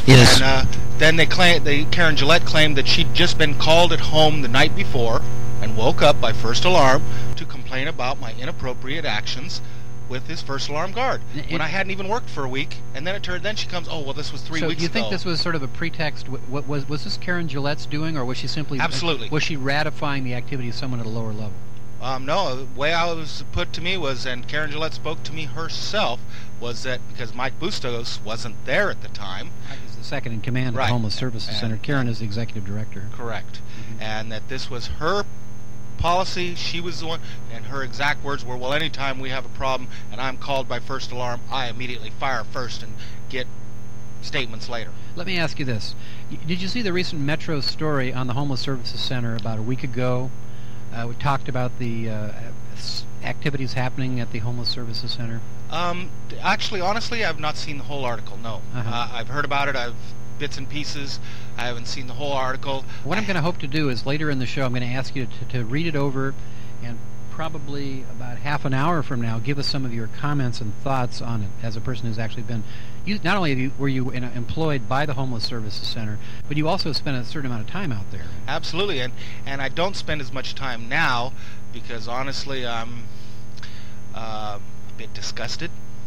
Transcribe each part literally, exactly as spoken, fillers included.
Yes. And uh, then they claim, they, Karen Gillette claimed that she'd just been called at home the night before and woke up by first alarm to complain about my inappropriate actions with his first alarm guard it, when I hadn't even worked for a week. And then it turned. Then she comes, oh well, this was three so weeks ago. So you think this was sort of a pretext? What was was this Karen Gillette's doing, or was she simply absolutely was she ratifying the activity of someone at a lower level? Um, no, the way I was put to me was, and Karen Gillette spoke to me herself, was that because Mike Bustos wasn't there at the time. Mike is the second in command right. at the Homeless Services and, Center. Karen is the executive director. Correct. Mm-hmm. And that this was her policy. She was the one, and her exact words were, well, anytime we have a problem and I'm called by first alarm, I immediately fire first and get statements later. Let me ask you this. Did you see the recent Metro story on the Homeless Services Center about a week ago? Uh, we talked about the uh, activities happening at the Homeless Services Center. Um, actually, honestly, I've not seen the whole article, no. Uh-huh. Uh, I've heard about it, I've bits and pieces. I haven't seen the whole article. What I'm going to hope to do is later in the show I'm going to ask you to, to read it over, and probably about half an hour from now give us some of your comments and thoughts on it as a person who's actually been, you, not only have you, were you in, uh, employed by the Homeless Services Center, but you also spent a certain amount of time out there. Absolutely, and, and I don't spend as much time now because honestly I'm uh, a bit disgusted.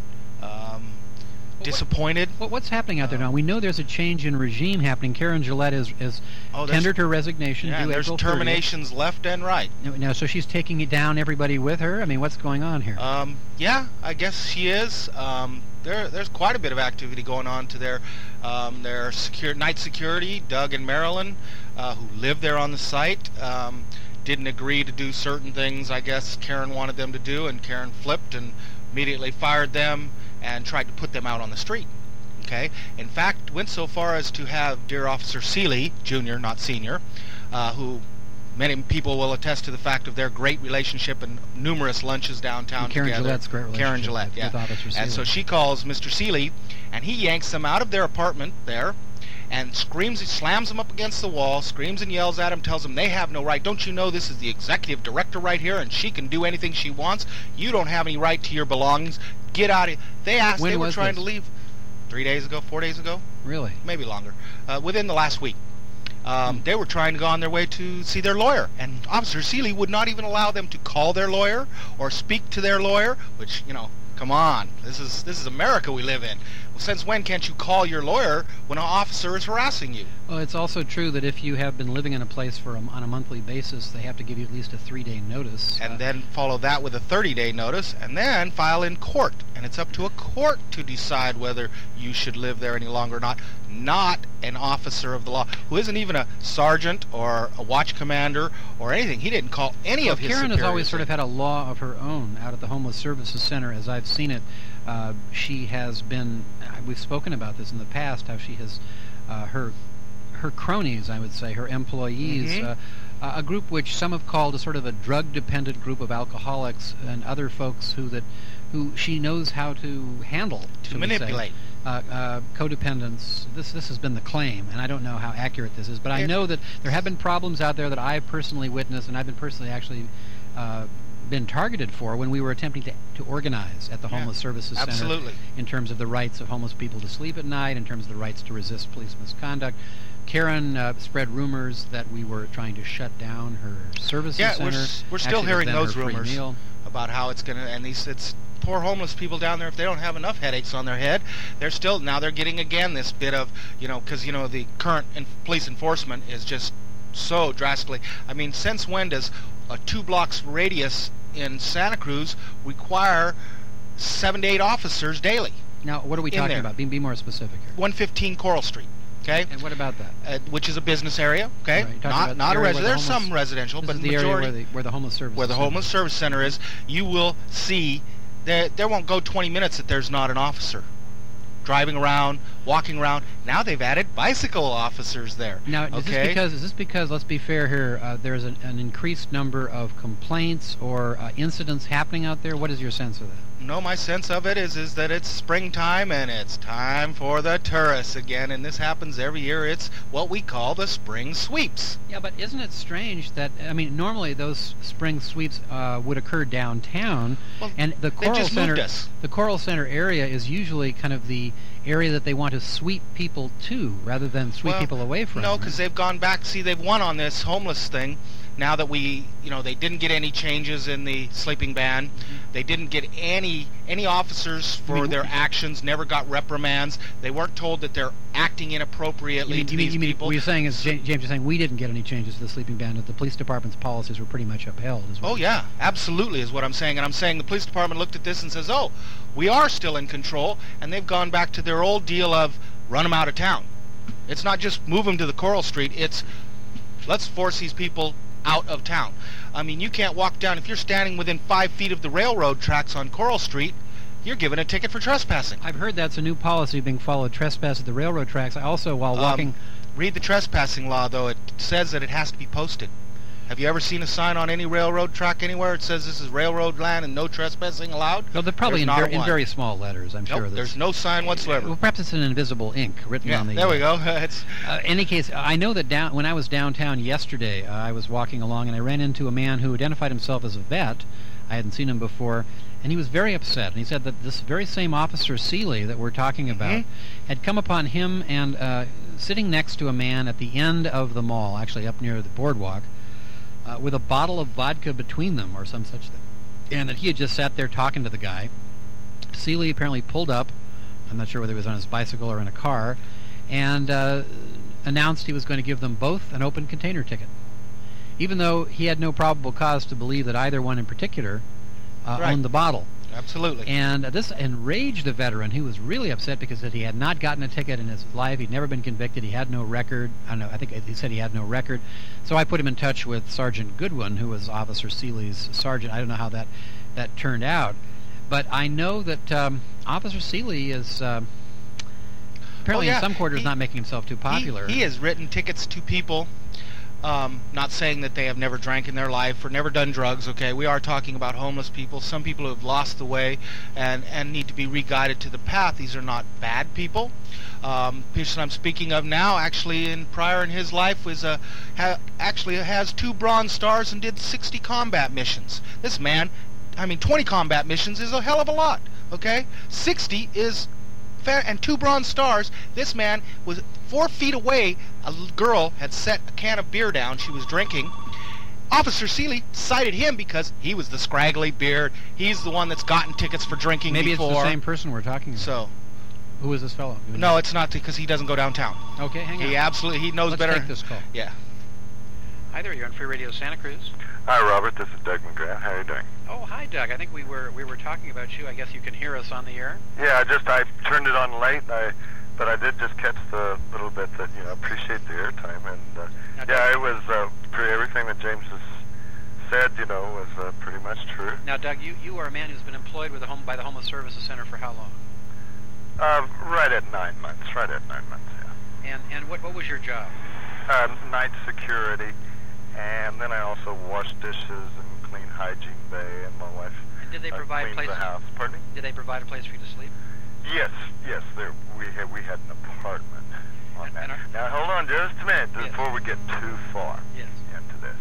Um, disappointed. What, what's happening out there now? We know there's a change in regime happening. Karen Gillette is, is oh, tendered her resignation. Yeah, due there's April terminations thirtieth. Left and right. Now, so she's taking it down everybody with her? I mean, what's going on here? Um, yeah, I guess she is. Um, there, there's quite a bit of activity going on to their, um, their secure, night security. Doug and Marilyn, uh, who live there on the site, um, didn't agree to do certain things I guess Karen wanted them to do, and Karen flipped and immediately fired them and tried to put them out on the street. Okay. In fact, went so far as to have dear Officer Seeley, Junior, not Senior, uh, who many people will attest to the fact of their great relationship and numerous lunches downtown and Karen together. Gillette's great relationship Karen Gillette, with, yeah. with Officer Seeley. And so she calls Mister Seeley, and he yanks them out of their apartment there, and screams, he slams them up against the wall, screams and yells at them, tells them they have no right. Don't you know this is the executive director right here, and she can do anything she wants? You don't have any right to your belongings. Get out of here. They asked, when they were was trying this? to leave three days ago, four days ago. Really? Maybe longer. Uh, within the last week. Um, hmm. They were trying to go on their way to see their lawyer, and Officer Seeley would not even allow them to call their lawyer or speak to their lawyer, which, you know, come on. This is this is America we live in. Well, since when can't you call your lawyer when an officer is harassing you? Well, it's also true that if you have been living in a place for a, on a monthly basis, they have to give you at least a three-day notice. And uh, then follow that with a thirty-day notice, and then file in court. And it's up to a court to decide whether you should live there any longer or not, not an officer of the law, who isn't even a sergeant or a watch commander or anything. He didn't call any well, of his Karen superiors has always sort in. of had a law of her own out at the Homeless Services Center, as I've seen it. Uh, she has been, uh, we've spoken about this in the past, how she has, uh, her her cronies, I would say, her employees, Mm-hmm. uh, uh, a group which some have called a sort of a drug-dependent group of alcoholics and other folks who that who she knows how to handle, To manipulate. Uh, uh, codependence. This this has been the claim, and I don't know how accurate this is, but I It- know that there have been problems out there that I've personally witnessed, and I've been personally actually uh, been targeted for when we were attempting to, to organize at the Yeah, Homeless Services Center absolutely. in terms of the rights of homeless people to sleep at night, in terms of the rights to resist police misconduct. Karen uh, spread rumors that we were trying to shut down her services Yeah, center. we're, s- we're still Actually, hearing it was those then her free rumors meal. about how it's going to, and these, it's poor homeless people down there, if they don't have enough headaches on their head, they're still, now they're getting again this bit of, you know, because, you know, the current in police enforcement is just so drastically, I mean, since when does a two blocks radius in Santa Cruz require seven to eight officers daily? Now, what are we in talking there. about? Be, be more specific here. one fifteen Coral Street, okay? And what about that? Uh, which is a business area, okay? Right, you're talking Not about not the a area res- where the There's homeless- some residential, This but is the the area majority where the, where the homeless service where the is. homeless service center is, you will see that there won't go twenty minutes that there's not an officer driving around, walking around. Now they've added bicycle officers there. Now, is okay? this because, is this because, let's be fair here, uh, there's an, an increased number of complaints or uh, incidents happening out there? What is your sense of that? no, my sense of it is is that it's springtime and it's time for the tourists again, and this happens every year. It's what we call the spring sweeps. Yeah, but isn't it strange that, I mean, normally those spring sweeps uh, would occur downtown, Well, and the they Coral just Center, moved us. the Coral Center area is usually kind of the area that they want to sweep people to, rather than sweep Well, people away from. No, because they've gone back. See, they've won on this homeless thing. Now that we, you know, they didn't get any changes in the sleeping ban. Mm-hmm. They didn't get any any officers for You mean- their actions. Never got reprimands. They weren't told that they're acting inappropriately You mean, to you mean, these you mean, people. what you're saying is, Ja- James, you're saying we didn't get any changes to the sleeping ban, that the police department's policies were pretty much upheld. Is what Oh you're yeah, absolutely is what I'm saying. And I'm saying the police department looked at this and says, oh, we are still in control, and they've gone back to their old deal of run them out of town. It's not just move them to the Coral Street, it's let's force these people out of town. I mean, you can't walk down, if you're standing within five feet of the railroad tracks on Coral Street, you're given a ticket for trespassing. I've heard that's a new policy being followed, trespass at the railroad tracks. I also, while Um, walking... Read the trespassing law, though. It says that it has to be posted. Have you ever seen a sign on any railroad track anywhere? It says this is railroad land and no trespassing allowed? No, they're probably There's in, not ver- in one. very small letters, I'm Nope, sure. that's- there's no sign whatsoever. Well, perhaps it's in invisible ink written Yeah, on the... there we uh, go. It's, Uh, in any case, I know that down when I was downtown yesterday, uh, I was walking along and I ran into a man who identified himself as a vet. I hadn't seen him before, and he was very upset. And he said that this very same Officer Seeley that we're talking about Mhm. had come upon him and uh, sitting next to a man at the end of the mall, actually up near the boardwalk, uh, with a bottle of vodka between them or some such thing. And that he had just sat there talking to the guy. Seeley apparently pulled up. I'm not sure whether he was on his bicycle or in a car, and uh, announced he was going to give them both an open container ticket, even though he had no probable cause to believe that either one in particular uh, Right. owned the bottle. absolutely. And uh, this enraged the veteran, who was really upset because that he had not gotten a ticket in his life. He'd never been convicted. He had no record. I don't know. I think he said he had no record. So I put him in touch with Sergeant Goodwin, who was Officer Seeley's sergeant. I don't know how that that turned out, but I know that um, Officer Seeley is um, apparently Oh, yeah. in some quarters He- not making himself too popular. He, he has written tickets to people, um, not saying that they have never drank in their life or never done drugs, okay? We are talking about homeless people, some people who have lost the way and, and need to be re-guided to the path. These are not bad people. Um, the person I'm speaking of now, actually, in prior in his life, was a, ha, actually has two Bronze Stars and did sixty combat missions. This man, I mean, twenty combat missions is a hell of a lot, okay? sixty is... fair, and two Bronze Stars. This man was four feet away. A l- girl had set a can of beer down. She was drinking. Officer Seeley cited him because he was the scraggly beard. He's the one that's gotten tickets for drinking Maybe before. it's the same person we're talking about. So, Who is this fellow? Who no, it's not because he doesn't go downtown. Okay, hang on. He absolutely he knows Let's better. take this call. Yeah. Hi there, you're on Free Radio Santa Cruz. Hi, Robert. This is Doug McGrath. How are you doing? Oh, hi, Doug. I think we were we were talking about you. I guess you can hear us on the air. Yeah, I just I turned it on late, I, but I did just catch the little bit that you know appreciate the airtime, and uh, Now, yeah, Doug- it was uh, pretty, everything that James has said, you know, was uh, pretty much true. Now, Doug, you, you are a man who's been employed with the home by the Homeless Services Center for how long? Uh, right at nine months. Right at nine months. Yeah. And and what what was your job? Um, night security, and then I also wash dishes and clean hygiene bay, and my wife And did they uh, provide cleans place? the house. Pardon me? Did they provide a place for you to sleep? Yes, yes. There, we had we had an apartment on And- that. and our- Now hold on just a minute Yes. before we get too far Yes. into this.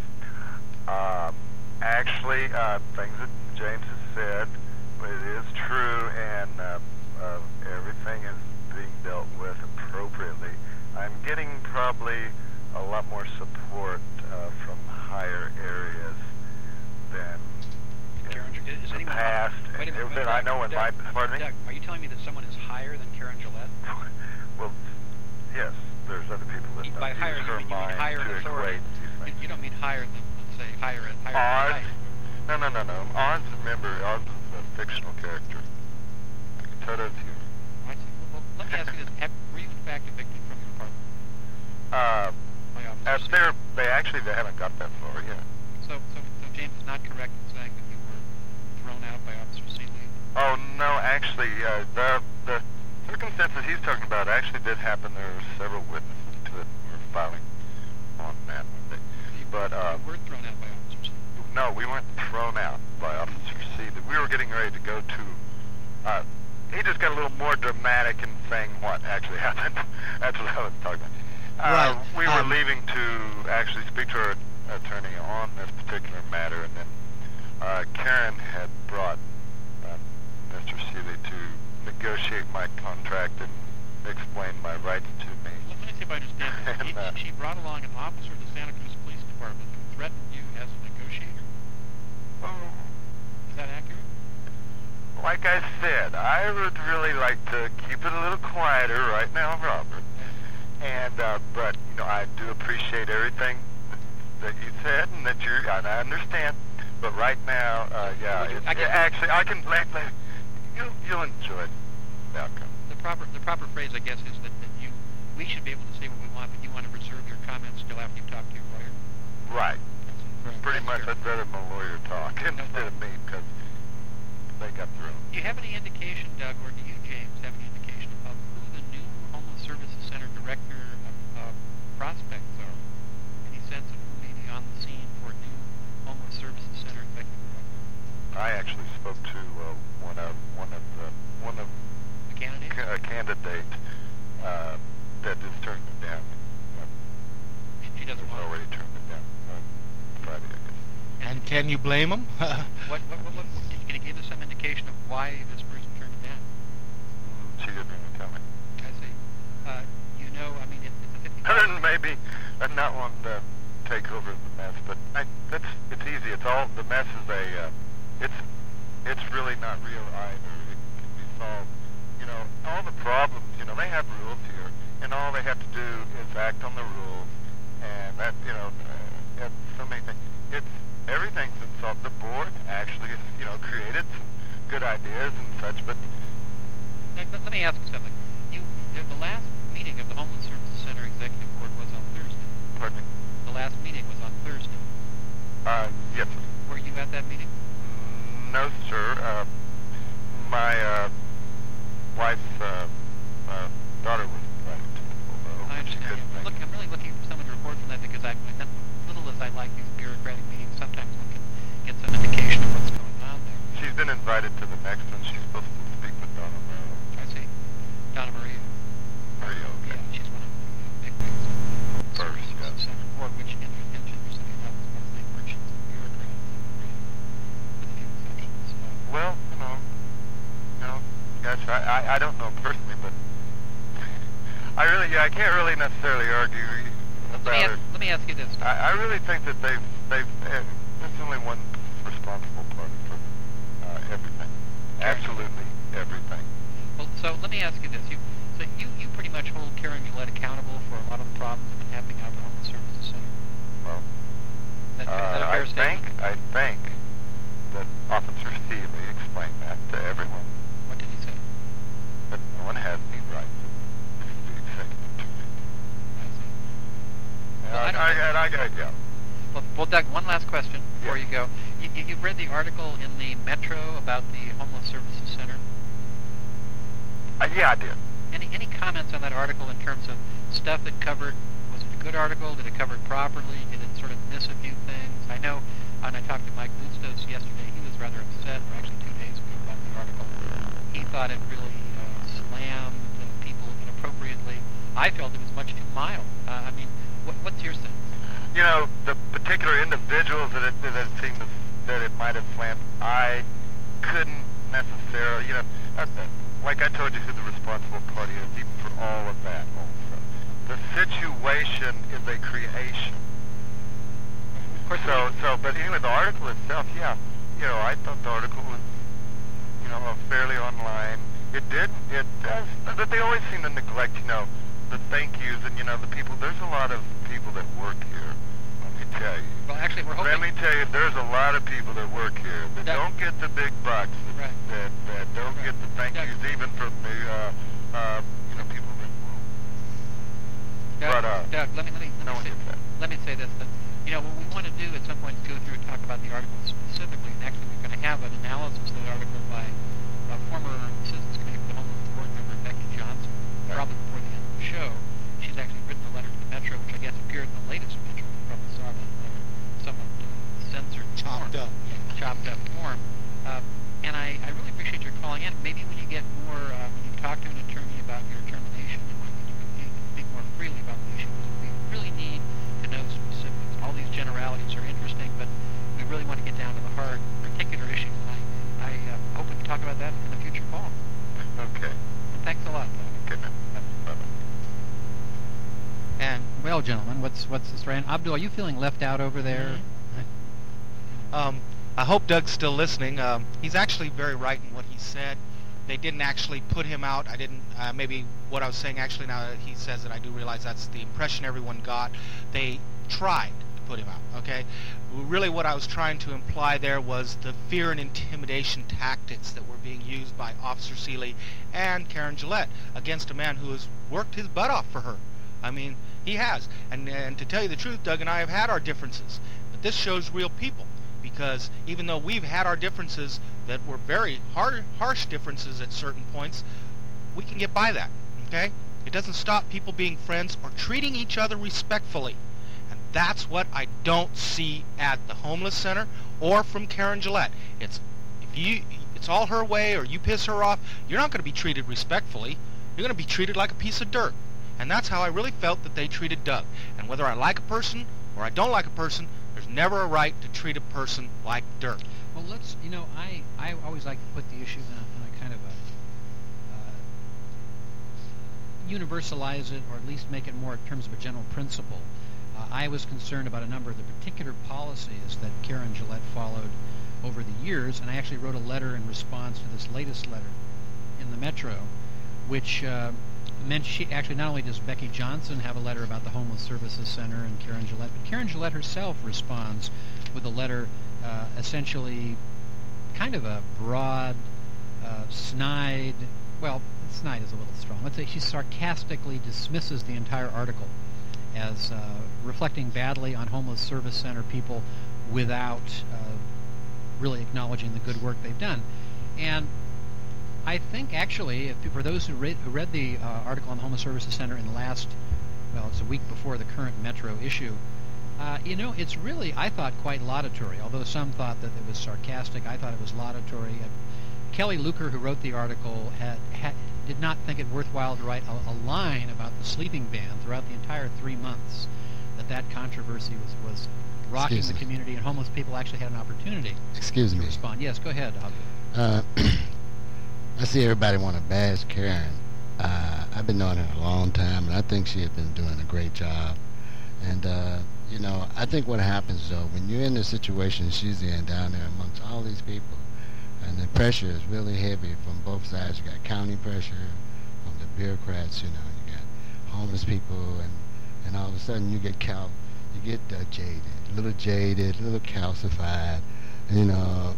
Um, actually, uh, things that James has said, it is true, and uh, uh, everything is being dealt with appropriately. I'm getting probably a lot more support uh, from higher areas than in Karen, is the anyone? past. Wait a minute. Than Doug, I know in my. Doug, Pardon me? Doug, are you telling me that someone is higher than Karen Gillette? Well, yes, there's other people that By don't higher, use you her mean, you mean mind higher to in authority. equate these You, things. you don't mean higher than, let's say, higher in higher Oz? in height. No, no, no, no. Oz, remember, Oz is a fictional character. I can tell that to you. Right. Well, let me ask you this: have, were you in fact evicted from your apartment Uh, by uh, officers? they're, they actually they haven't got that far yet. So, so, so James is not correct in saying that you were thrown out by Officer Seeley. Oh no, actually, uh, the the circumstances he's talking about actually did happen. There were several witnesses to it who were filing on that one day. You, But uh, you were thrown out by Officer Seeley. no, we weren't thrown out by Officer C. That we were getting ready to go to uh, he just got a little more dramatic in saying what actually happened. That's what I was talking about. Uh, Right. We were Um, leaving to actually speak to our attorney on this particular matter, and then uh, Karen had brought uh, Mister Seeley to negotiate my contract and explain my rights to me. Let me see if I understand this. And, He- uh, she brought along an officer of the Santa Cruz Police Department who threatened you as a negotiator. Oh. Is that accurate? Like I said, I would really like to keep it a little quieter right now, Robert. And uh, but you know, I do appreciate everything that you said, and that you're. And I understand. But right now, uh, yeah, it, I guess- actually, I can. Let, let, you'll you'll enjoy the outcome. The proper the proper phrase, I guess, is that, that you we should be able to say what we want, but you want to reserve your comments till after you've talked to your lawyer. Right. That's Pretty much, fair. I'd rather my lawyer talk instead of me, because they got through. Do you have any indication, Doug, or do you, James, have any indication of who the new Homeless Services Center director of, uh, prospects are? Any sense of who may be on the scene for new Homeless Services Center executive director? I actually spoke to uh, one of one of the one of A candidate? a candidate uh, that just turned it down. Uh, She doesn't has want already turned it down uh, Friday, I guess. And can you blame him? What, what, what, what, can you give us some indication of why this person turned it down? She didn't even tell me. I see. Uh, you know, I mean, it, it's a fifty. Other than maybe uh, not wanting to take over the mess, but I, that's it's easy. It's all the mess is a uh, it's it's really not real either. It can be solved. You know, all the problems. You know, they have rules here, and all they have to do is act on the rules, and that you know, uh, and so many things. It's everything's been solved. The board actually, you know, created some good ideas and such, but Let, let me ask you something. You, the, the last meeting of the Homeless Services Center Executive Board was on Thursday. pardon me. The last meeting was on Thursday. Uh, yes, sir. Were you at that meeting? No, sir. Uh, my uh, wife's uh, uh, daughter was invited to it, although I she understand. couldn't I'm, make look, it. I'm really looking for someone to report from that because I, as little as I like these bureaucratic meetings, sometimes one can get some indication of what's going on there. She's been invited to the next one. She's supposed to speak with Donna Merrill. I see. Donna Maria. Mario, okay. Yeah, she's one of the big wigs of the First, Services yeah. Center Board, which inter- interestingly enough is mostly merchants and bureaucrats, with a few exceptions. Uh, Well, you know, you know, gosh, I, I, I don't know personally, but I really, yeah, I can't really necessarily argue let, me about ask, it. let me ask you this. I, I really think that they've, they've, uh, there's only one responsible party for uh, everything. Absolutely everything. Well, so let me ask you this. You, so you, you pretty much hold Karen Gillette accountable for a lot of the problems that have been happening out at the Homeless Services Center. Well, That, is that a uh, fair I statement? think, I think that Officer Seeley explained that to everyone, What did he say? that no one has any right to the executive director. I see. Well, I And don't I, think- and I gotta go. Well, well, Doug, one last question before Yeah. you go. You, you, you've read the article in the Metro about the Homeless Services Center. Uh, yeah, I did. Any any comments on that article in terms of stuff it covered? Was it a good article? Did it cover it properly? Did it sort of miss a few things? I know when I talked to Mike Lustos yesterday, he was rather upset, or actually two days ago, about the article. He thought it really uh, slammed uh, people inappropriately. I felt it was much too mild. Uh, I mean, what, what's your sense? You know, the particular individuals that it, that it seemed to, that it might have slammed, I couldn't necessarily, you know, uh, uh, like I told you who the responsible party is, even for all of that also. The situation is a creation. Of course, So, we- so, but anyway, the article itself, yeah, you know, I thought the article was, you know, uh, fairly online. It did, it does, but they always seem to neglect, you know, the thank yous and, you know, the people, there's a lot of people that work here, let me tell you. well, actually, we're Let hoping. me tell you, there's a lot of people that work here that That- don't get the big bucks, that, Right. that, that don't Right. get the thank That- yous even from the, uh, uh, you know, people that, Doug, but, uh, Doug, let me let me let no me one say, gets that. let me say this. That you know what we want to do at some point is go through and talk about the article specifically. And actually, we're going to have an analysis of the article by a former Citizens Committee for the Homeless Board member Becky Johnson. Right. Probably before the end of the show, she's actually written a letter to the Metro, which I guess appeared in the latest Metro. You probably saw that letter, somewhat uh, censored, Chopped form. up. Yeah, chopped up form. Uh, and I, I really appreciate your calling in. maybe when you get more, uh, when you talk to an attorney about your termination, and when you can speak more freely about the issues, we really need to know specifics. All these generalities are interesting, but we really want to get down to the heart, particular issues. And I, I uh, hope we can talk about that in a future call. Okay. And thanks a lot. Okay, man. Bye-bye. And well, gentlemen, what's what's the story? And Abdul, are you feeling left out over there? Um, I hope Doug's still listening. Um, he's actually very right in what he said. They didn't actually put him out. I didn't. Uh, maybe what I was saying actually, now that he says it, I do realize that's the impression everyone got. They tried to put him out. Okay. Really, what I was trying to imply there was the fear and intimidation tactics that were being used by Officer Seeley and Karen Gillette against a man who has worked his butt off for her. I mean, he has. And, and to tell you the truth, Doug and I have had our differences. But this shows real people. Because even though we've had our differences that were very hard, harsh differences at certain points, we can get by that, okay? It doesn't stop people being friends or treating each other respectfully. And that's what I don't see at the homeless center or from Karen Gillette. It's if you, it's all her way or you piss her off, you're not going to be treated respectfully. You're going to be treated like a piece of dirt. And that's how I really felt that they treated Doug. And whether I like a person or I don't like a person, there's never a right to treat a person like dirt. Well, let's, you know, I, I always like to put the issue in a, in a kind of a, uh, universalize it, or at least make it more in terms of a general principle. Uh, I was concerned about a number of the particular policies that Karen Gillette followed over the years, and I actually wrote a letter in response to this latest letter in the Metro, which uh, meant she actually not only does Becky Johnson have a letter about the Homeless Services Center and Karen Gillette, but Karen Gillette herself responds with a letter uh, essentially kind of a broad, uh, snide, well, snide is a little strong. Let's say she sarcastically dismisses the entire article as uh, reflecting badly on Homeless Service Center people without uh, really acknowledging the good work they've done. And I think, actually, if, for those who read, who read the uh, article on the Homeless Services Center in the last, well, it's a week before the current Metro issue, uh, you know, it's really, I thought, quite laudatory. Although some thought that it was sarcastic, I thought it was laudatory. Uh, Kelly Luker, who wrote the article, had, had did not think it worthwhile to write a, a line about the sleeping ban throughout the entire three months that that controversy was, was rocking Excuse the me. community, and homeless people actually had an opportunity Excuse to me. respond. Yes, go ahead, Abdul. Uh, I see everybody want to bash Karen. Uh, I've been knowing her a long time, and I think she has been doing a great job. And, uh, you know, I think what happens, though, when you're in the situation she's in down there amongst all these people, and the pressure is really heavy from both sides. You got county pressure from the bureaucrats, you know, you got homeless people, and, and all of a sudden you get cal- you get uh, jaded, a little jaded, a little calcified, you know,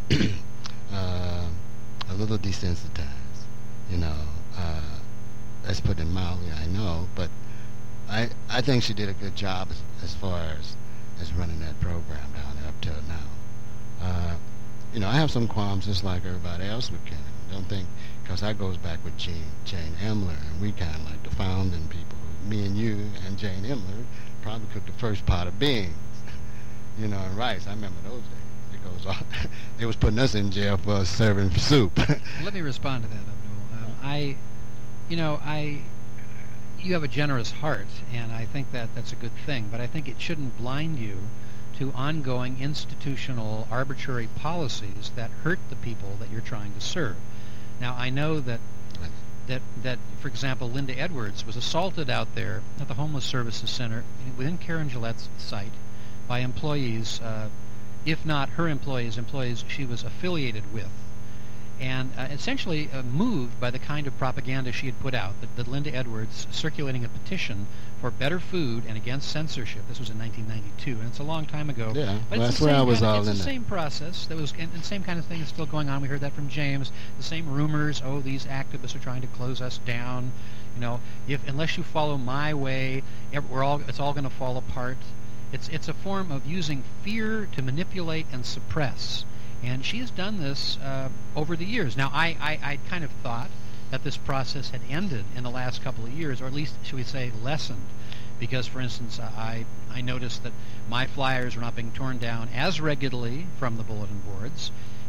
uh, a little desensitized, you know. Uh, let's put it mildly, I know, but I I think she did a good job as, as far as, as running that program down there up till now. Uh, you know, I have some qualms just like everybody else with Karen. Don't think, because that goes back with Jane, Jane Emler, and we kind of like the founding people. Me and you and Jane Emler probably cooked the first pot of beans, you know, and rice. I remember those days. It goes on. They was putting us in jail for serving soup. Let me respond to that, Abdul. Um, I, you know, I, you have a generous heart, and I think that that's a good thing, but I think it shouldn't blind you to ongoing institutional arbitrary policies that hurt the people that you're trying to serve. Now, I know that that, that for example, Linda Edwards was assaulted out there at the Homeless Services Center within Karen Gillette's site by employees, uh, if not her employees, employees she was affiliated with, and uh, essentially uh, moved by the kind of propaganda she had put out, that, that Linda Edwards circulating a petition for better food and against censorship. This was in nineteen ninety-two, and it's a long time ago. Yeah, but well, it's that's the where same I was kind of, all it's in the it. same process. That was, and, and the same kind of thing is still going on. We heard that from James. The same rumors. Oh, these activists are trying to close us down. You know, if unless you follow my way, ev- we're all it's all going to fall apart. It's it's a form of using fear to manipulate and suppress. And she has done this uh, over the years. Now, I, I, I kind of thought that this process had ended in the last couple of years, or at least, should we say, lessened. Because, for instance, I, I noticed that my flyers were not being torn down as regularly from the bulletin boards,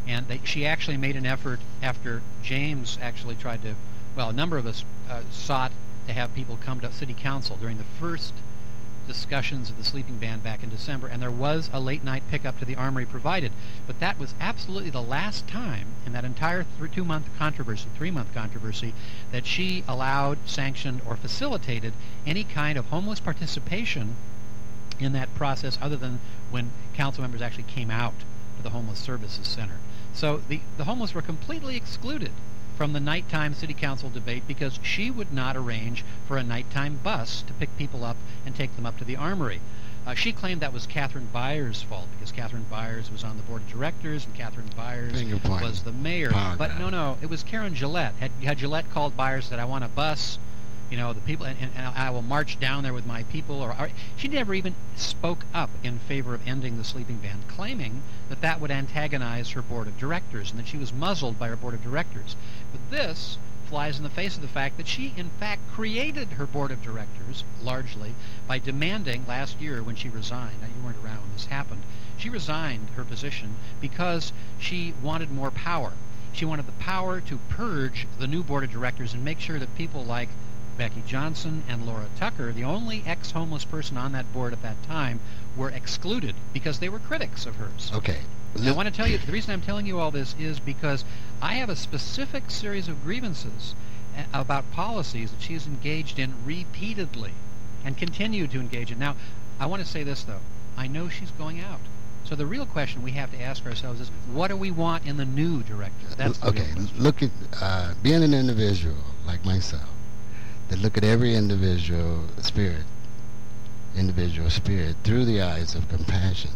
And they, she actually made an effort after James actually tried to, well, a number of us uh, sought to have people come to city council during the first discussions of the sleeping ban back in December, and there was a late night pickup to the Armory provided. But that was absolutely the last time in that entire th- two-month controversy, three-month controversy, that she allowed, sanctioned, or facilitated any kind of homeless participation in that process other than when council members actually came out to the Homeless Services Center. So the, the homeless were completely excluded from the nighttime city council debate because she would not arrange for a nighttime bus to pick people up and take them up to the Armory. Uh, she claimed that was Catherine Byers' fault because Catherine Byers was on the board of directors and Catherine Byers was the mayor. Power but guy. no, no, it was Karen Gillette. Had, had Gillette called Byers and said, I want a bus, you know, the people, and, and I will march down there with my people. Or, or she never even spoke up in favor of ending the sleeping ban, claiming that that would antagonize her board of directors and that she was muzzled by her board of directors. But this flies in the face of the fact that she, in fact, created her board of directors, largely, by demanding last year when she resigned, now you weren't around when this happened, she resigned her position because she wanted more power. She wanted the power to purge the new board of directors and make sure that people like Becky Johnson and Laura Tucker, the only ex-homeless person on that board at that time, were excluded because they were critics of hers. Okay. I want to tell you, the reason I'm telling you all this is because I have a specific series of grievances a- about policies that she's engaged in repeatedly and continue to engage in. Now, I want to say this, though. I know she's going out. So the real question we have to ask ourselves is, what do we want in the new director? That's the okay. real question. Look at uh, being an individual like myself. That look at every individual spirit, individual spirit through the eyes of compassion.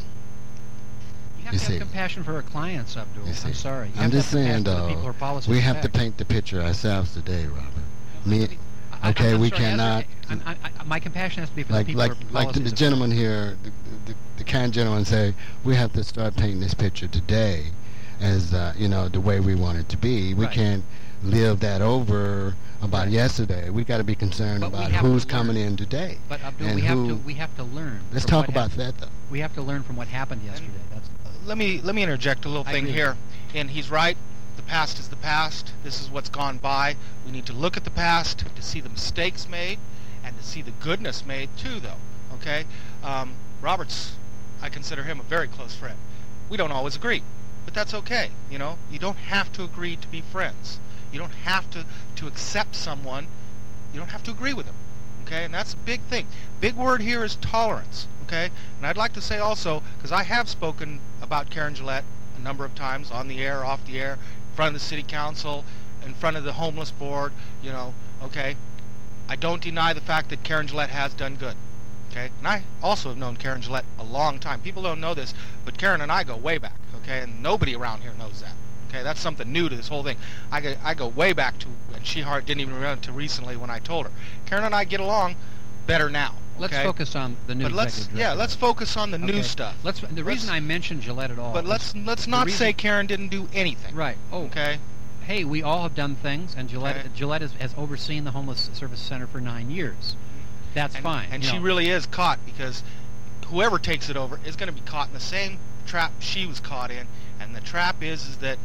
You have You to see. have compassion for her clients, Abdul. You see. I'm sorry. You I'm have to just have saying, compassion for the though, people her policies we have to affect. paint the picture ourselves today, Robert. Me, I- okay, I'm we sorry, cannot. I'm, I, I, my compassion has to be for Like, the people like, her like the, policies the affect. gentleman here, the, the, the kind gentleman say, we have to start painting this picture today, as uh, you know, the way we want it to be. We Right. can't live that over about Right. yesterday. We got to be concerned But we about have who's to coming learn. in today. But Abdul, and we have who- to we have to learn. Let's from talk what about happened. that, though. We have to learn from what happened yesterday. That's Let me let me interject a little I thing agree. here. And he's right. The past is the past. This is what's gone by. We need to look at the past to see the mistakes made and to see the goodness made too, though. Okay? Um, Robert's, I consider him a very close friend. We don't always agree, but that's okay. You know, you don't have to agree to be friends. You don't have to to accept someone. You don't have to agree with them. Okay? And that's a big thing. Big word here is tolerance. Okay? And I'd like to say also, because I have spoken about Karen Gillette a number of times on the air, off the air, in front of the city council, in front of the homeless board, you know, okay? I don't deny the fact that Karen Gillette has done good, okay? And I also have known Karen Gillette a long time. People don't know this, but Karen and I go way back, okay? And nobody around here knows that, okay? That's something new to this whole thing. I go, I go way back to, and she hard didn't even remember to recently when I told her. Karen and I get along better now. let's okay? focus on the new But let's executive yeah, director. let's focus on the Okay. new stuff. Let's. The Let's- reason I mentioned Gillette at all. But is let's let's the not reason- say Karen didn't do anything. right. Oh, Okay. hey, we all have done things, and Gillette Okay. Gillette has, has overseen the Homeless Service Center for nine years. That's and, fine. And you she know. really is caught because whoever takes it over is going to be caught in the same trap she was caught in. And the trap is is that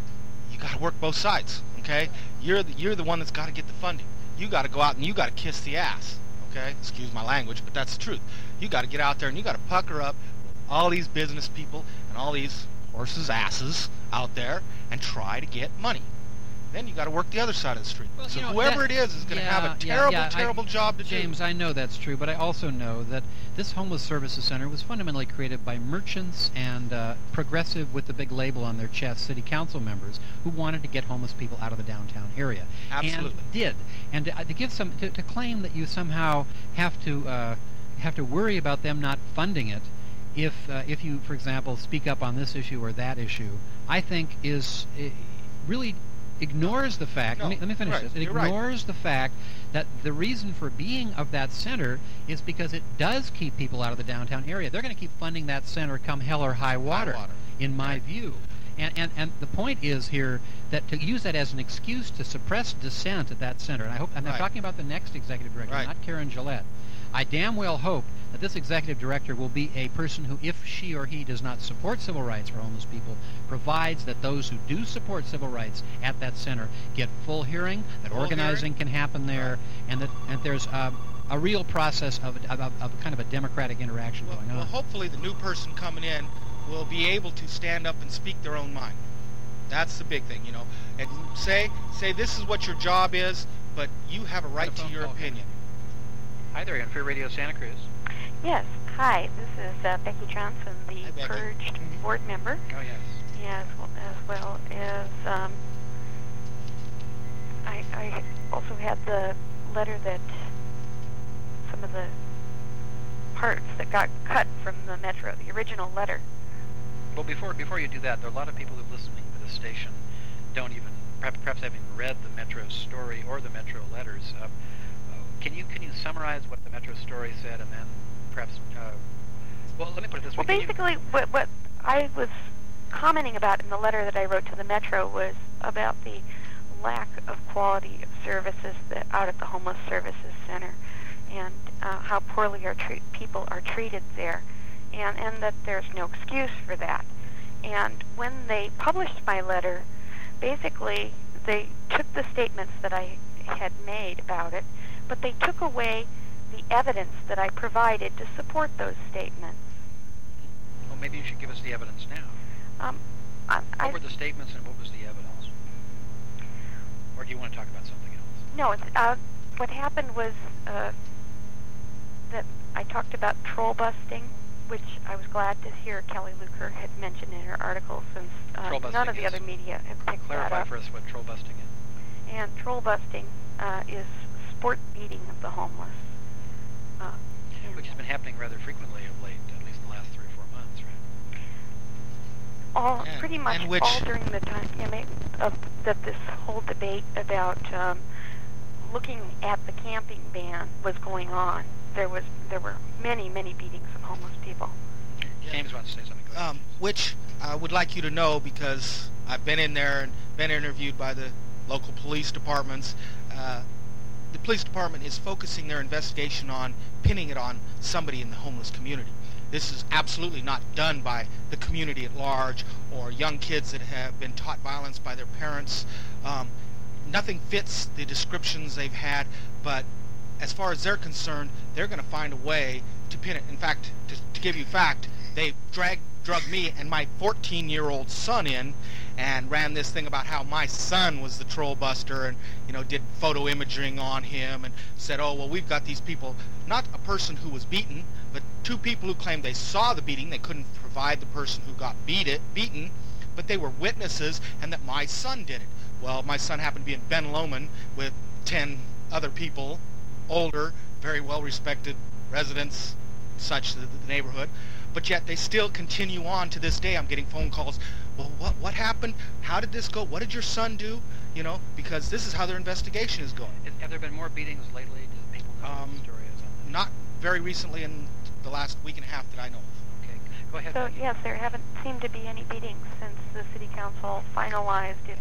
you got to work both sides. Okay. You're the, you're the one that's got to get the funding. You got to go out and you got to kiss the ass. Okay. Excuse my language, but that's the truth. You got to get out there and you got to pucker up with all these business people and all these horses' asses out there and try to get money. Then you got to work the other side of the street. Well, so you know, whoever that- it is is going to yeah, have a yeah, terrible, yeah, I- terrible job to do. James, I know that's true, but I also know that this Homeless Services Center was fundamentally created by merchants and uh, progressive with the big label on their chest city council members who wanted to get homeless people out of the downtown area. Absolutely. And did. And to, uh, to give some to, to claim that you somehow have to uh, have to worry about them not funding it if uh, if you, for example, speak up on this issue or that issue, I think is uh, really ignores the fact. No, let me, let me finish right, this. It you're right. ignores the fact that the reason for being of that center is because it does keep people out of the downtown area. They're going to keep funding that center come hell or high water, water. in my Right. view. And, and and the point is here that to use that as an excuse to suppress dissent at that center, and I hope I'm not Right. talking about the next executive director, Right. not Karen Gillette. I damn well hope that this executive director will be a person who, if she or he does not support civil rights for homeless people, provides that those who do support civil rights at that center get full hearing, that Full organizing hearing. can happen there, and that and there's a, a real process of, of, of kind of a democratic interaction Well, going on. well, hopefully the new person coming in will be able to stand up and speak their own mind. That's the big thing, you know. And say, say this is what your job is, but you have a right to phone your call. opinion. Hi there, on Free Radio Santa Cruz. Yes. Hi, this is uh, Becky Johnson, the Hi, Becky. purged board member, Oh, yes. as well as, well as um, I, I also had the letter that some of the parts that got cut from the Metro, the original letter. Well, before before you do that, there are a lot of people who are listening to this station don't even, perhaps, perhaps haven't read the Metro story or the Metro letters. Uh, uh, can you can you summarize what the Metro story said, and then perhaps, uh, well, let me put it this way. Well, Can you- basically, what, what I was commenting about in the letter that I wrote to the Metro was about the lack of quality of services that out at the Homeless Services Center, and uh, how poorly our tre- people are treated there, and, and that there's no excuse for that. And when they published my letter, basically they took the statements that I had made about it, but they took away the evidence that I provided to support those statements. well, maybe you should give us the evidence now. Um, I, What I, were the statements and what was the evidence? Or do you want to talk about something else? no, it's, uh, what happened was uh, that I talked about troll busting, which I was glad to hear Kelly Luker had mentioned in her article, since uh, Troll none busting of the is- other media have picked that Clarify up. for us what troll busting is. And troll busting uh, is sport beating of the homeless. Uh, and Which has been happening rather frequently of late, at least the last three or four months, right? all And- pretty much and which- all during the dynamic of that this whole debate about um, looking at the camping ban was going on. There was there were many many beatings of homeless people. James wants to say something. Go ahead. Um, which I would like you to know, because I've been in there and been interviewed by the local police departments. Uh, the police department is focusing their investigation on pinning it on somebody in the homeless community. This is absolutely not done by the community at large or young kids that have been taught violence by their parents. Um, nothing fits the descriptions they've had, but as far as they're concerned, they're going to find a way to pin it. In fact, to, to give you fact, they dragged, drug me and my fourteen-year-old son in and ran this thing about how my son was the troll buster, and, you know, did photo imaging on him and said, oh, well, we've got these people, not a person who was beaten, but two people who claimed they saw the beating. They couldn't provide the person who got beat it, beaten, but they were witnesses, and that my son did it. Well, my son happened to be in Ben Lomond with ten other people, older, very well-respected residents, such the, the neighborhood, but yet they still continue on to this day. I'm getting phone calls. Well, what what happened? How did this go? What did your son do? You know, because this is how their investigation is going. Is- Have there been more beatings lately? Do people know Um, what the story is on that? Not very recently, in the last week and a half that I know of. Okay, go ahead. So Becky. yes, there haven't seemed to be any beatings since the city council finalized its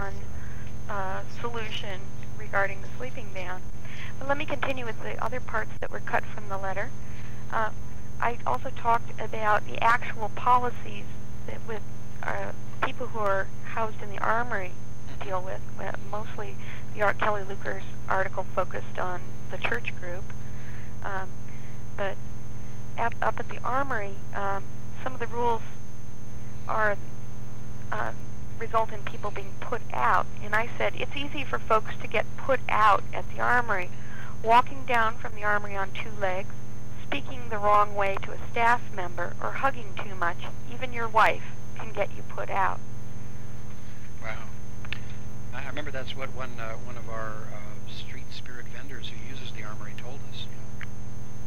non-solution regarding the sleeping ban. But let me continue with the other parts that were cut from the letter. Uh, I also talked about the actual policies that with uh, people who are housed in the armory deal with. Uh, mostly, the Art Kelly Luker's article focused on the church group, um, but up, up at the armory, um, some of the rules are uh, result in people being put out. And I said it's easy for folks to get put out at the armory, walking down from the armory on two legs, speaking the wrong way to a staff member, or hugging too much. Even your wife can get you put out. Wow. I I remember that's what one uh, one of our uh, street spirit vendors who uses the armory told us. You know.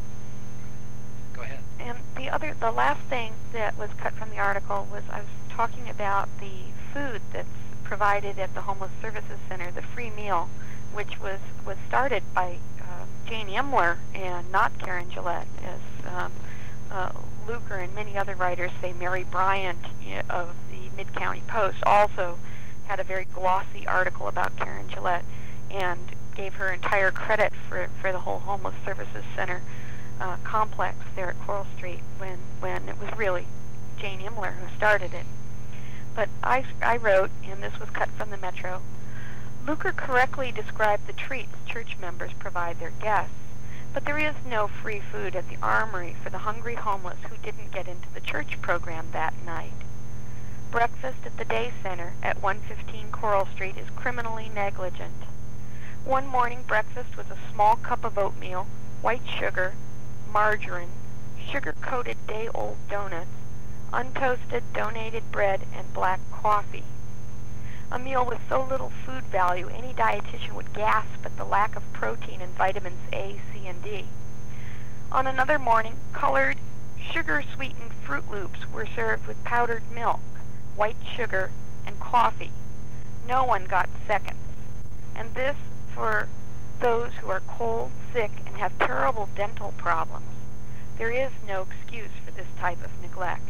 Go ahead. And the other, the last thing that was cut from the article was I was talking about the food that's provided at the Homeless Services Center, the free meal, which was, was started by uh, Jane Imler and not Karen Gillette, as um, uh, Luker and many other writers say. Mary Bryant uh, of the Mid-County Post also had a very glossy article about Karen Gillette and gave her entire credit for, for the whole Homeless Services Center uh, complex there at Coral Street when, when it was really Jane Imler who started it. But I, I wrote, and this was cut from the Metro, Luker correctly described the treats church members provide their guests, but there is no free food at the Armory for the hungry homeless who didn't get into the church program that night. Breakfast at the Day Center at one fifteen Coral Street is criminally negligent. One morning breakfast was a small cup of oatmeal, white sugar, margarine, sugar-coated day-old donuts, untoasted donated bread, and black coffee. A meal with so little food value any dietitian would gasp at the lack of protein and vitamins A, C, and D. On another morning, colored, sugar-sweetened Fruit Loops were served with powdered milk, white sugar, and coffee. No one got seconds. And this for those who are cold, sick, and have terrible dental problems. There is no excuse for this type of neglect.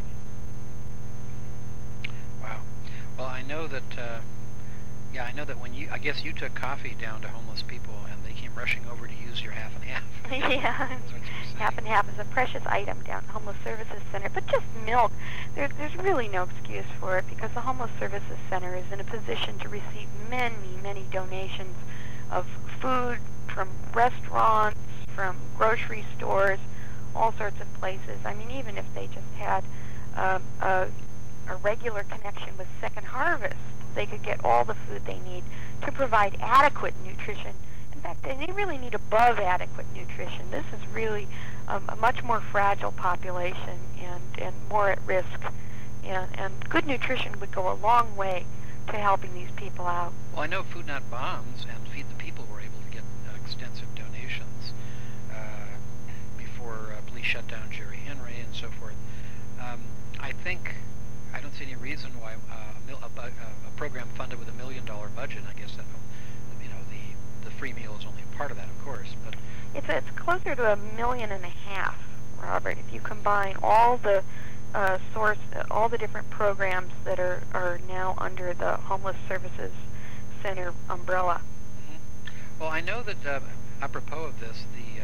Wow. Well, I know that, uh, yeah, I know that when you, I guess you took coffee down to homeless people and they came rushing over to use your half and half. Yeah, half and half is a precious item down at the Homeless Services Center. But just milk, there, there's really no excuse for it because the Homeless Services Center is in a position to receive many, many donations of food from restaurants, from grocery stores, all sorts of places. I mean, even if they just had um, a, a regular connection with Second Harvest, they could get all the food they need to provide adequate nutrition. In fact, they really need above adequate nutrition. This is really um, a much more fragile population and, and more at risk. And, and good nutrition would go a long way to helping these people out. Well, I know Food Not Bombs and Feed the People were able to get uh, extensive donations uh, before uh, police shut down Jerry Henry and so forth. Um, I think I don't see any reason why uh, a, mil- a, bu- a program funded with a million dollar budget. I guess that you know the the free meal is only a part of that, of course. But it's it's closer to a million and a half, Robert. If you combine all the uh, source, uh, all the different programs that are, are now under the Homeless Services Center umbrella. Mm-hmm. Well, I know that uh, apropos of this, the uh,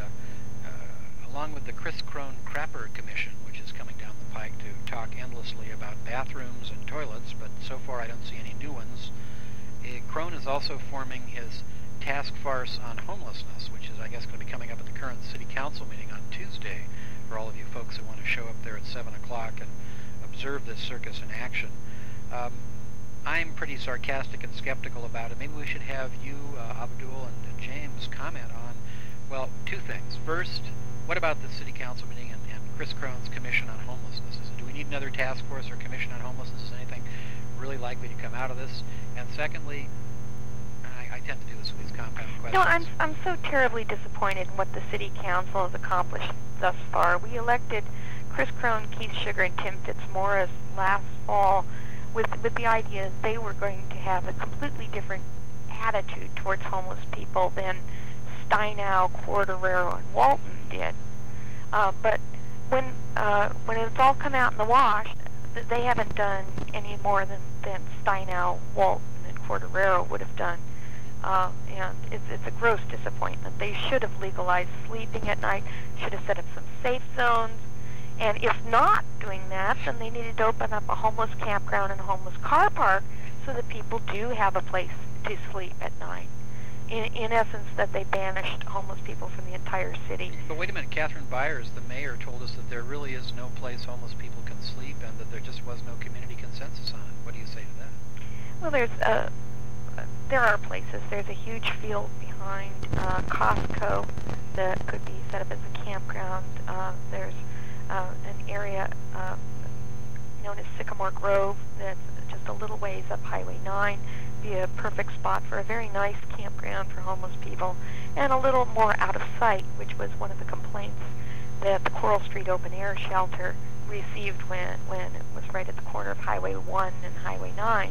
uh, along with the Chris Crone Crapper Commission, which is coming down the pike to talk endlessly about bathrooms and toilets, but so far I don't see any new ones. Uh, Crone is also forming his task force on homelessness, which is, I guess, going to be coming up at the current city council meeting on Tuesday for all of you folks who want to show up there at seven o'clock and observe this circus in action. Um, I'm pretty sarcastic and skeptical about it. Maybe we should have you, uh, Abdul, and, and James comment on, well, two things. First, what about the city council meeting and, and Chris Crone's commission on homelessness? Is, do we need another task force or commission on homelessness? Is anything really likely to come out of this? And secondly, I, I tend to do this with these compound questions. No, I'm I'm so terribly disappointed in what the city council has accomplished thus far. We elected Chris Crone, Keith Sugar, and Tim Fitzmaurice last fall with with the idea that they were going to have a completely different attitude towards homeless people than Steinow, Quartararo, and Walton did. Uh, but when uh, when it's all come out in the wash, they haven't done any more than, than Steinow, Walton, and Quartararo would have done. Uh, and it's, it's a gross disappointment. They should have legalized sleeping at night, should have set up some safe zones, and if not doing that, then they needed to open up a homeless campground and a homeless car park so that people do have a place to sleep at night. In, in essence, that they banished homeless people from the entire city. But wait a minute, Catherine Byers, the mayor, told us that there really is no place homeless people can sleep and that there just was no community consensus on it. What do you say to that? Well, there's uh, there are places. There's a huge field behind uh, Costco that could be set up as a campground. Uh, there's uh, an area uh, known as Sycamore Grove that's just a little ways up Highway nine. Be a perfect spot for a very nice campground for homeless people, and a little more out of sight, which was one of the complaints that the Coral Street Open Air Shelter received when when it was right at the corner of Highway one and Highway nine.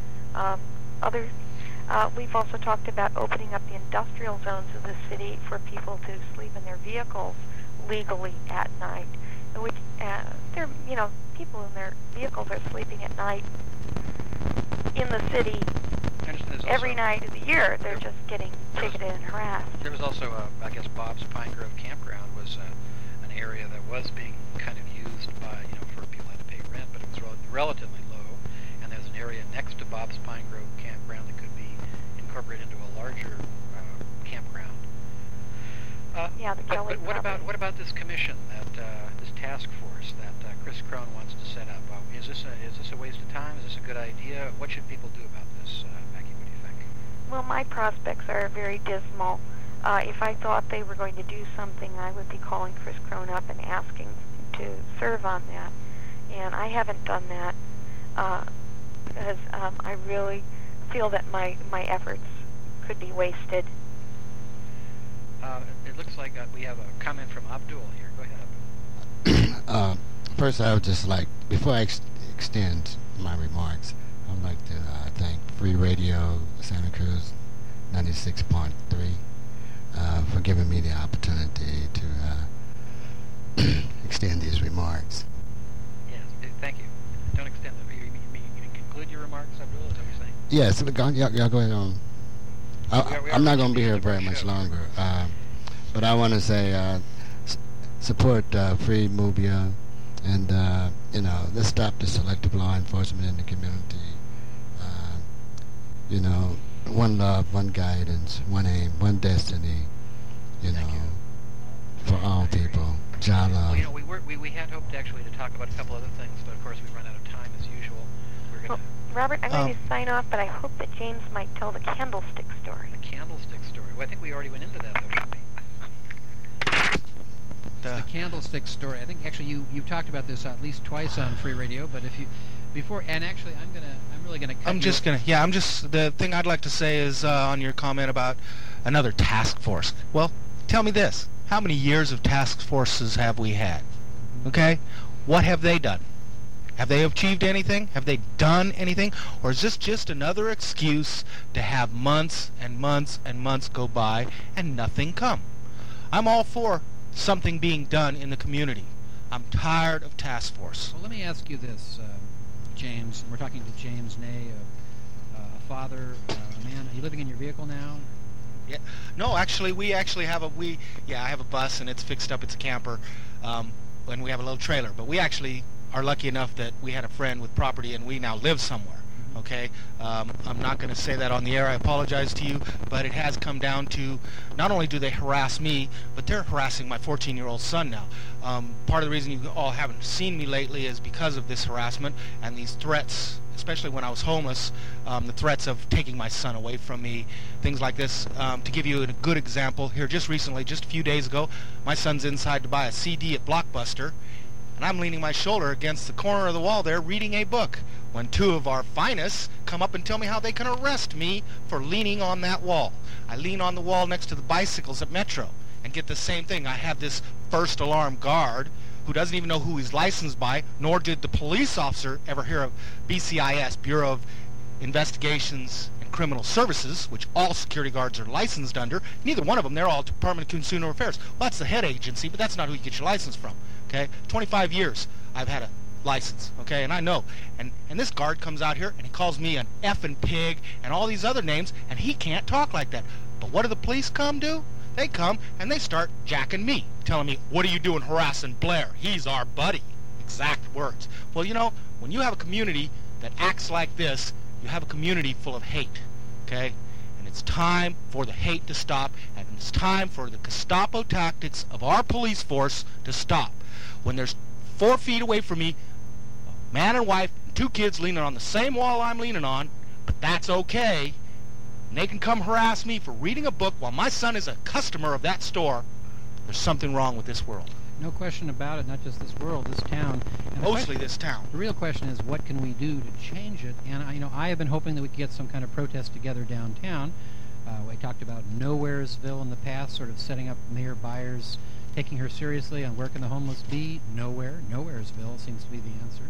Um, other, uh, we've also talked about opening up the industrial zones of the city for people to sleep in their vehicles legally at night. Which uh, they're, you know, people in their vehicles are sleeping at night in the city every night of the year. They're just getting ticketed and harassed. There was also, uh, I guess, Bob's Pine Grove Campground was uh, area that was being kind of used by, you know, for people who had to pay rent, but it was rel- relatively low. And there's an area next to Bob's Pine Grove campground that could be incorporated into a larger uh, campground. Uh, Yeah, the but, Kelly but what about property. what about this commission, that uh, this task force that uh, Chris Crone wants to set up? Uh, is this a, is this a waste of time? Is this a good idea? What should people do about this, uh, Becky? What do you think? Well, my prospects are very dismal. Uh, if I thought they were going to do something, I would be calling Chris Crone up and asking to serve on that. And I haven't done that uh, because um, I really feel that my, my efforts could be wasted. Uh, it looks like uh, we have a comment from Abdul here. Go ahead, Abdul. uh, first, I would just like, before I ex- extend my remarks, I would like to uh, thank Free Radio Santa Cruz ninety-six point three uh, for giving me the opportunity to uh, extend these remarks. Yes, uh, thank you. Don't extend them. You, you, you, you conclude your remarks, Abdul? Is that what you're saying? Yes, look, y'all, y'all go ahead on. I, We are- we are I'm not reaching going to be the here end of our very much show. longer, uh, but I want to say uh, s- support uh, Free Mubia, and uh, you know, let's stop the selective law enforcement in the community. Uh, you know, one love, one guidance, one aim, one destiny. You know, Thank you. for all people. Jah Well, love. you know, we were we, we had hoped actually to talk about a couple other things, but of course we run out of time as usual. We're going Well, to Robert, I'm going Um, to sign off, but I hope that James might tell the candlestick story. the candlestick story. Well, I think we already went into that, though, didn't we? The- The candlestick story. I think actually you you've talked about this at least twice on Free Radio, but if you before and actually I'm gonna I'm really gonna cut I'm you just gonna, yeah, I'm just, the thing I'd like to say is uh, on your comment about another task force. Well, tell me this. How many years of task forces have we had? Okay? What have they done? Have they achieved anything? Have they done anything? Or is this just another excuse to have months and months and months go by and nothing come? I'm all for something being done in the community. I'm tired of task force. Well, let me ask you this, uh, James. We're talking to James Ney, a, a father, uh, a man. Are you living in your vehicle now? Yeah. No, actually, we actually have a we. Yeah, I have a bus and it's fixed up. It's a camper, um, and we have a little trailer. But we actually are lucky enough that we had a friend with property and we now live somewhere. Okay, um, I'm not going to say that on the air. I apologize to you, but it has come down to not only do they harass me, but they're harassing my fourteen-year-old son now. Um, part of the reason you all haven't seen me lately is because of this harassment and these threats, especially when I was homeless, um, the threats of taking my son away from me, things like this. Um, to give you a good example, here just recently, just a few days ago, my son's inside to buy a C D at Blockbuster, and I'm leaning my shoulder against the corner of the wall there reading a book, when two of our finest come up and tell me how they can arrest me for leaning on that wall. I lean on the wall next to the bicycles at Metro and get the same thing. I have this first alarm guard who doesn't even know who he's licensed by, nor did the police officer ever hear of B C I S, Bureau of Investigations and Criminal Services, which all security guards are licensed under. Neither one of them, they're all Department of Consumer Affairs. Well, that's the head agency, but that's not who you get your license from. Okay, twenty-five years I've had a license, okay, and I know. And and this guard comes out here and he calls me an effing pig and all these other names, and he can't talk like that. But what do the police come do? They come and they start jacking me, telling me, what are you doing harassing Blair? He's our buddy. Exact words. Well, you know, when you have a community that acts like this, you have a community full of hate, okay? And it's time for the hate to stop, and it's time for the Gestapo tactics of our police force to stop. When there's four feet away from me, a man and wife, and two kids leaning on the same wall I'm leaning on, but that's okay. And they can come harass me for reading a book while my son is a customer of that store. There's something wrong with this world. No question about it. Not just this world, this town. And the Mostly question- this town. The real question is, what can we do to change it? And I, you know, I have been hoping that we could get some kind of protest together downtown. Uh, we talked about Nowheresville in the past, sort of setting up Mayor Byers, taking her seriously on where can the homeless be? Nowhere. Nowheresville seems to be the answer.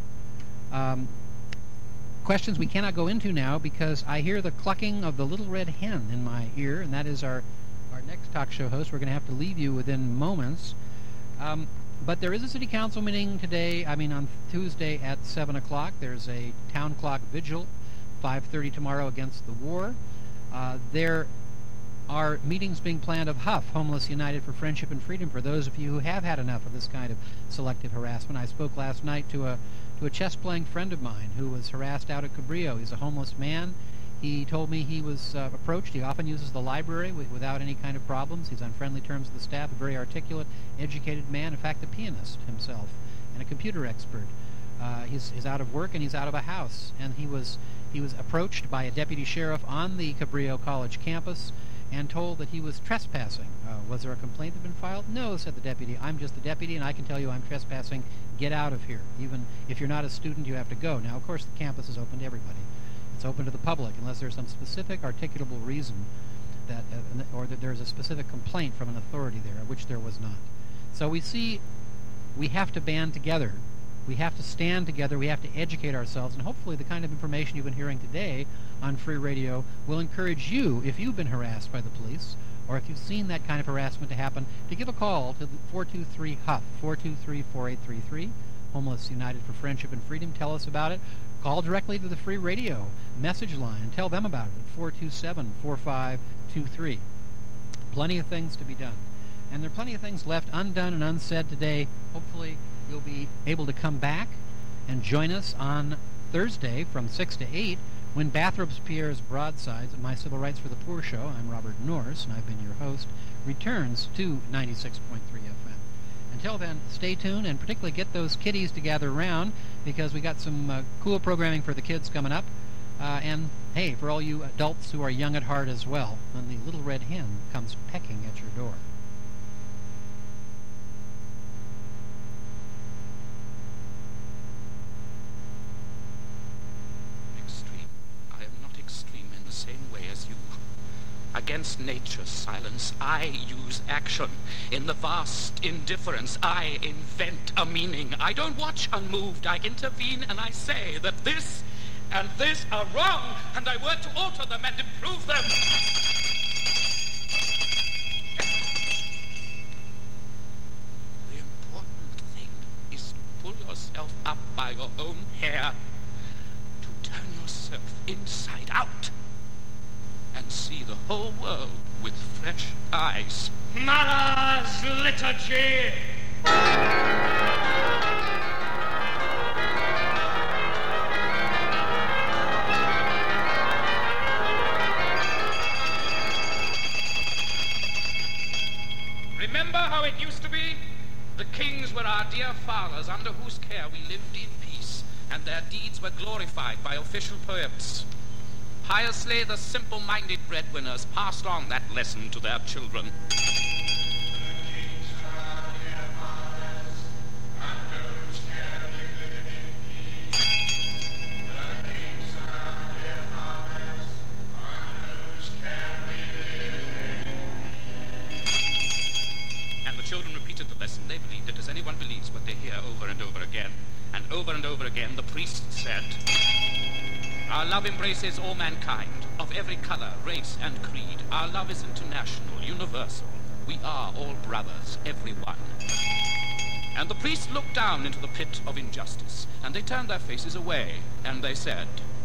Um, questions we cannot go into now because I hear the clucking of the little red hen in my ear, and that is our, our next talk show host. We're going to have to leave you within moments. Um, but there is a city council meeting today, I mean on Tuesday at seven o'clock. There's a town clock vigil, five thirty tomorrow against the war. Uh, there are meetings being planned of Huff, Homeless United for Friendship and Freedom, for those of you who have had enough of this kind of selective harassment. I spoke last night to a to a chess-playing friend of mine who was harassed out at Cabrillo. He's a homeless man. He told me he was uh, approached. He often uses the library w- without any kind of problems. He's on friendly terms with the staff, a very articulate, educated man, in fact, a pianist himself, and a computer expert. Uh, he's, he's out of work and he's out of a house. And he was he was approached by a deputy sheriff on the Cabrillo College campus and told that he was trespassing. Uh, was there a complaint that had been filed? No, said the deputy. I'm just the deputy, and I can tell you I'm trespassing. Get out of here. Even if you're not a student, you have to go. Now, of course, the campus is open to everybody. It's open to the public, unless there's some specific articulable reason that, uh, or that there's a specific complaint from an authority there, which there was not. So we see we have to band together. We have to stand together. We have to educate ourselves, and hopefully the kind of information you've been hearing today on Free Radio will encourage you, if you've been harassed by the police, or if you've seen that kind of harassment to happen, to give a call to four two three H U F, four two three, four eight three three, Homeless United for Friendship and Freedom. Tell us about it. Call directly to the Free Radio message line and tell them about it at four two seven, four five two three. Plenty of things to be done. And there are plenty of things left undone and unsaid today. Hopefully you'll be able to come back and join us on Thursday from six to eight when Bathrobe's Pierre's Broadsides, My Civil Rights for the Poor show, I'm Robert Norris, and I've been your host, returns to ninety-six point three F M. Until then, stay tuned and particularly get those kiddies to gather around because we got some uh, cool programming for the kids coming up. Uh, and, hey, for all you adults who are young at heart as well, when the little red hen comes pecking at your door. Against nature's silence, I use action. In the vast indifference, I invent a meaning. I don't watch unmoved. I intervene and I say that this and this are wrong, and I work to alter them and improve them. The important thing is to pull yourself up by your own hair, to turn yourself inside out, and see the whole world with fresh eyes. Mother's liturgy! Remember how it used to be? The kings were our dear fathers under whose care we lived in peace, and their deeds were glorified by official poets. Piously, the simple-minded breadwinners passed on that lesson to their children. And the children repeated the lesson. They believed it as anyone believes what they hear over and over again. And over and over again, the priest said, "Our love embraces all mankind, of every color, race, and creed. Our love is international, universal. We are all brothers, every one." And the priest looked down into the pit of injustice, and they turned their faces away, and they said,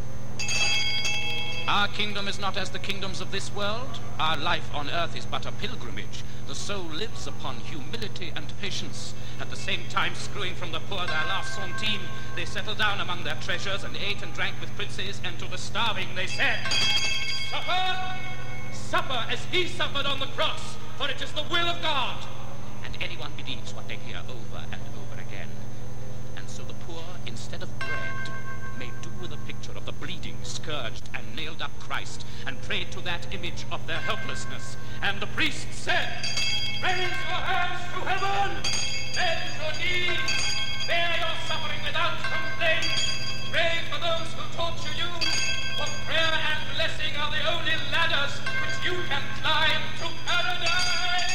"Our kingdom is not as the kingdoms of this world. Our life on earth is but a pilgrimage. The soul lives upon humility and patience. At the same time, screwing from the poor their last centime, they settled down among their treasures and ate and drank with princes, and to the starving they said, 'Suffer, suffer as he suffered on the cross, for it is the will of God.' And anyone believes what they hear over and over again. And so the poor, instead of bread, made do with a picture of the bleeding, scourged, and nailed-up Christ, and prayed to that image of their helplessness. And the priest said, 'Raise your hands to heaven, bend your knees, bear your suffering without complaint, pray for those who torture you, for prayer and blessing are the only ladders which you can climb to paradise.'"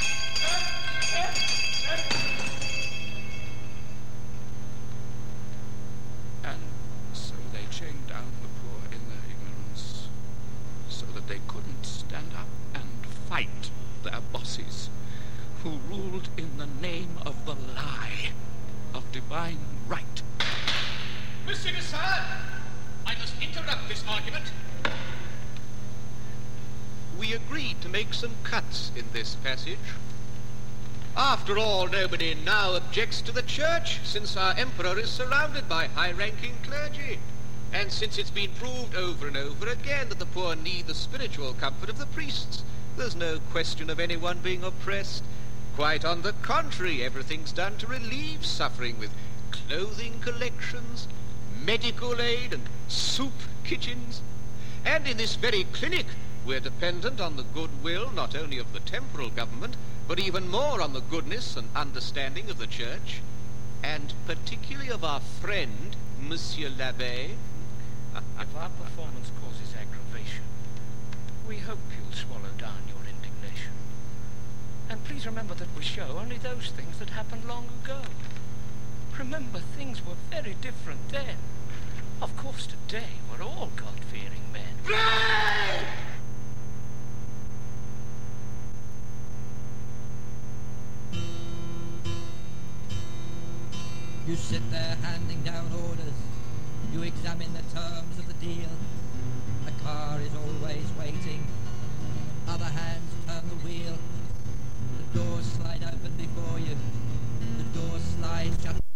And so they chained down the poor in their ignorance, so that they couldn't stand up and fight their bosses, who ruled in the name of the lie of divine right. Monsieur de Sade, I must interrupt this argument. We agreed to make some cuts in this passage. After all, nobody now objects to the church, since our emperor is surrounded by high-ranking clergy, and since it's been proved over and over again that the poor need the spiritual comfort of the priests. There's no question of anyone being oppressed. Quite on the contrary, everything's done to relieve suffering with clothing collections, medical aid, and soup kitchens. And in this very clinic, we're dependent on the goodwill not only of the temporal government, but even more on the goodness and understanding of the church, and particularly of our friend, Monsieur l'Abbé. If our performance causes aggravation, we hope you'll swallow down your indignation. And please remember that we show only those things that happened long ago. Remember, things were very different then. Of course, today we're all God-fearing men. Pray! You sit there handing down orders. You examine the terms of the deal. The car is always waiting. Other hands turn the wheel. The doors slide open before you. The doors slide shut.